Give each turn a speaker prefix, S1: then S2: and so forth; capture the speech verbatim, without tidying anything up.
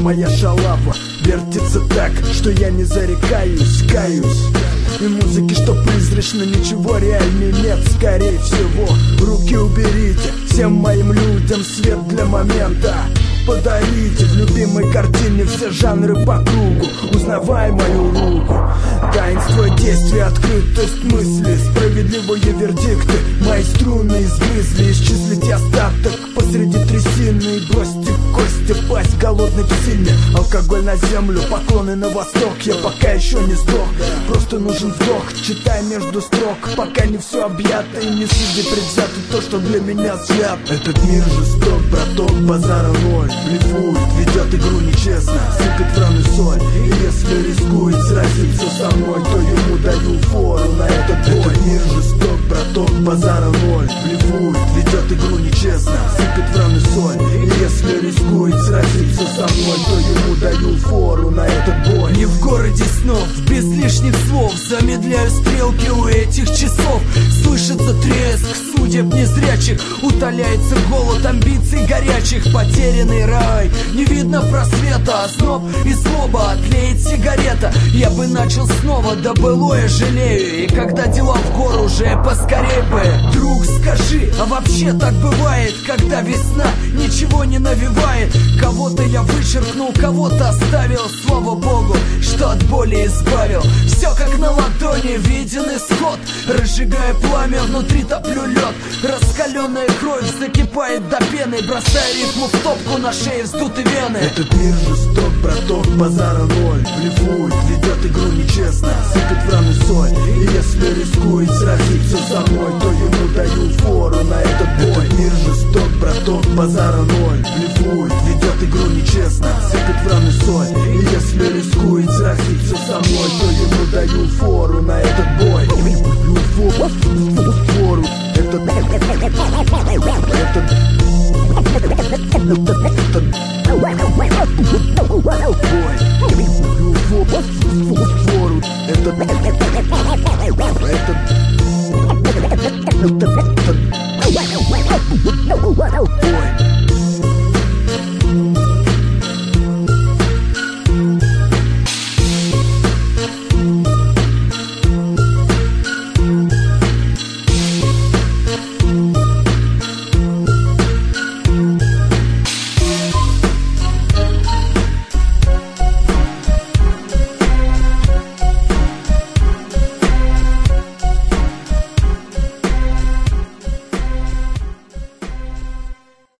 S1: моя шалава вертится так, что я не зарекаюсь, каюсь. И музыки, что призрачно, ничего реальней нет, скорее всего. Руки уберите, всем моим людям свет для момента подарите. В любимой картине все жанры по кругу, узнавай мою руку. Таинство действия, открытость мысли, справедливые вердикты. Мои струны изгрызли, исчислите остаток посреди трясины. И бросьте кости, пасть голодной к сильне. Алкоголь на землю, поклоны на восток. Я пока еще не сдох, просто нужен вдох. Читай между строк, пока не все объято. И не суди предвзято то, что для меня свят. Этот мир жесток, браток, базара ноль. Блефует, ведет игру нечестно, сыпет в раны соль. И если рискует сразиться со мной, то ему даю фору на этот бой. Этот мир жесток, браток, базара ноль. Блефует, ведет игру нечестно, сыпет в раны соль. И если рискует сразиться со мной, то ему даю фору на этот бой.
S2: Не в городе снов, без лишних слов, замедляю стрелки у этих часов. Слышится треск судеб незрячих, утоляется голод амбиций горячих. Потерянный рай, не видно просвета, озноб и злоба, отлеет сигарета. Я бы начал снова, да былое жалею. И когда дела в гору, уже поскорей бы. Друг, скажи, а вообще так бывает, когда весна ничего не навевает? Кого-то я вычеркнул, кого-то оставил, слава богу, что от боли избавил. Все как на ладони, виден исход. Разжигая пламя, внутри топлю лед. Раскаленная кровь закипает до пены, бросая ритму в топку, на шее вздуты вены.
S1: Этот мир жесток, браток, базара ноль. Блефует, ведет игру нечестно, сыпет в раны соль. И если рискует сразиться со мной, то ему даю фору на этот бой. Этот мир жесток, браток, базара ноль. Блефует, ведет игру нечестно, сыпет в раны соль. И если рискует